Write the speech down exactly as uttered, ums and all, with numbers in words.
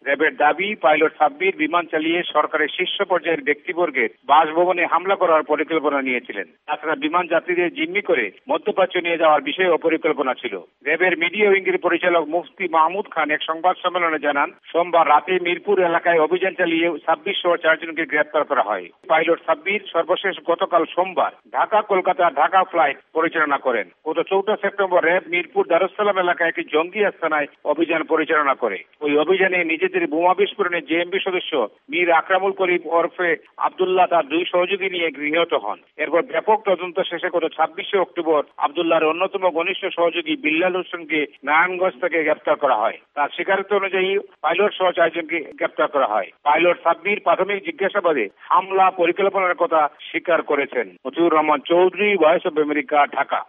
র্যাবের দাবি, পাইলট সাব্বির বিমান চালিয়ে সরকারের শীর্ষ পর্যায়ের ব্যক্তিবর্গের বাসভবনে হামলা করার পরিকল্পনা নিয়েছিলেন। তাছাড়া বিমান যাত্রীদের জিম্মি করে মধ্যপ্রাচ্য নিয়ে যাওয়ার বিষয়েও পরিকল্পনা ছিল। র্যাবের মিডিয়া উইংয়ের পরিচালক মুফতি মাহমুদ খান এক সংবাদ সম্মেলনে জানান, সোমবার রাতে মিরপুর এলাকায় অভিযান চালিয়ে সাব্বির সহ চারজনকে গ্রেপ্তার করা হয়। পাইলট সাব্বির সর্বশেষ গতকাল সোমবার ঢাকা কলকাতা ঢাকা ফ্লাইট পরিচালনা করেন। গত চৌঠা সেপ্টেম্বর র্যাব মিরপুর দারুসালাম এলাকায় একটি জঙ্গি আস্তানায় অভিযান পরিচালনা করে। ওই অভিযানে নিজেদের বোমা বিস্ফোরণে জেএমবি সদস্য মীর আকরামুল করিম ওরফে আব্দুল্লাহ তার দুই সহযোগী নিয়ে নিহত হন। এরপর ব্যাপক তদন্ত শেষে গত ছাব্বিশে অক্টোবর আব্দুল্লাহর অন্যতম ঘনিষ্ঠ সহযোগী বিল্লাল হোসেনকে নারায়ণগঞ্জ থেকে গ্রেপ্তার করা হয়। তার স্বীকারোক্তি অনুযায়ী পাইলট সহ চারজনকে গ্রেপ্তার করা হয়। পাইলট সাব্বির প্রাথমিক জিজ্ঞাসাবাদে হামলা পরিকল্পনার কথা স্বীকার করেছেন। Motiur Rahman Chowdhury, Voice of America, Dhaka.